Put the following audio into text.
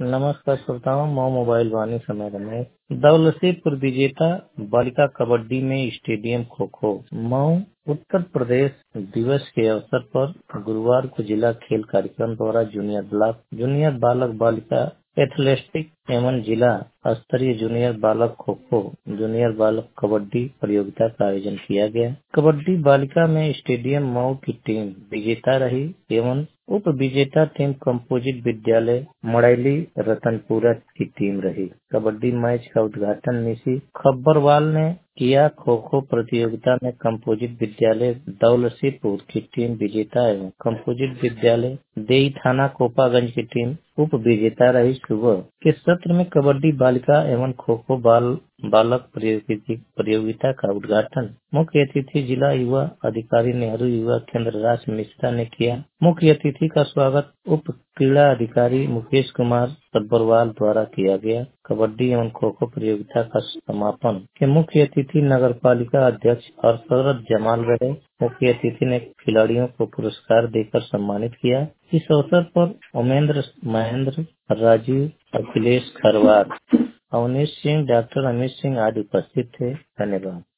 नमस्कार श्रोताओं, मैं मोबाइल वाणी समय रमेश। दौलतपुर विजेता बालिका कबड्डी में स्टेडियम खो खो। मऊ उत्तर प्रदेश दिवस के अवसर पर गुरुवार को जिला खेल कार्यक्रम द्वारा जूनियर बालक बालिका एथलेटिक्स एवं जिला स्तरीय जूनियर बालक खो खो, जूनियर बालक कबड्डी प्रतियोगिता का आयोजन किया गया। कबड्डी बालिका में स्टेडियम मऊ की टीम विजेता रही एवं उप विजेता टीम कंपोजिट विद्यालय मड़ैली रतनपुरा की टीम रही। कबड्डी मैच का उद्घाटन निशी खब्बरवाल ने किया। खो खो प्रतियोगिता में कंपोजिट विद्यालय दौलतपुर की टीम विजेता एवं कंपोजिट विद्यालय देई थाना कोपागंज की टीम उप विजेता रही। सुबह के सत्र में कबड्डी बालिका एवं खो खो बालक प्रतियोगिता का उद्घाटन मुख्य अतिथि जिला युवा अधिकारी नेहरू युवा केंद्र राज मिश्रा ने किया। मुख्य अतिथि का स्वागत उप क्रीड़ा अधिकारी मुकेश कुमार सब्बरवाल द्वारा किया गया। कबड्डी एवं खो खो प्रतियोगिता का समापन के मुख्य अतिथि नगर पालिका अध्यक्ष अरशद जमाल रहे। मुख्य अतिथि ने खिलाड़ियों को पुरस्कार देकर सम्मानित किया। इस अवसर पर उमेंद्र महेंद्र, राजीव, अखिलेश खरवार, अवनीश सिंह, डॉक्टर अमित सिंह आदि उपस्थित थे। धन्यवाद।